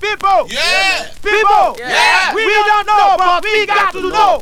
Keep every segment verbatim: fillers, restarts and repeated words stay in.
People! Yeah! People! Yeah! We don't know, but we got to know!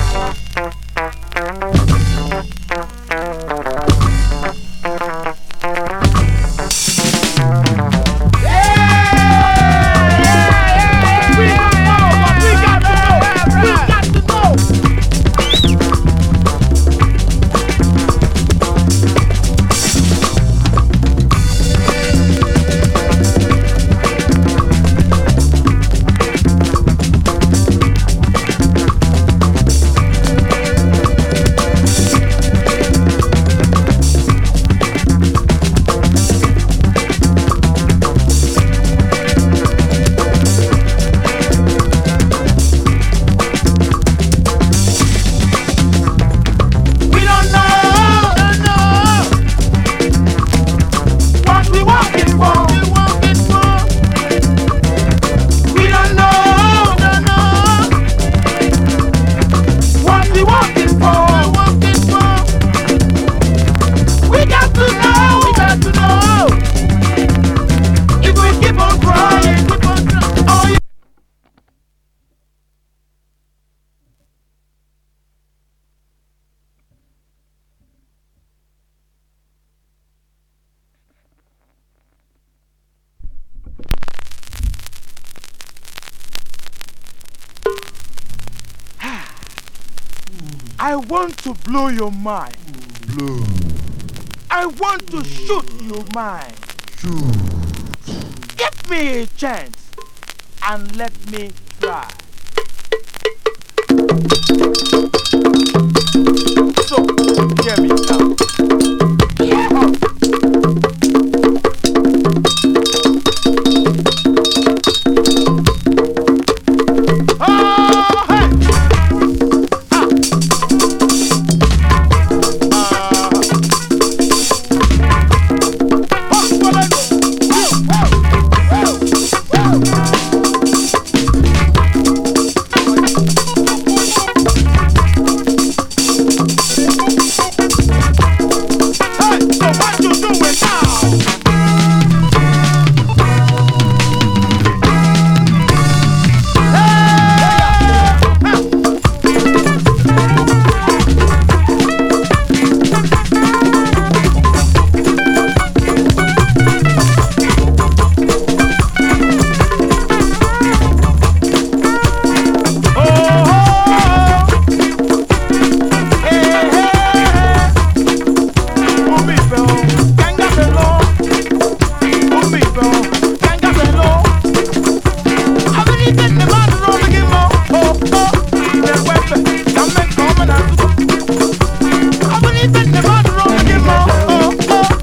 I want to blow your mind. Blow. I want to shoot your mind. Shoot. Give me a chance and let me try.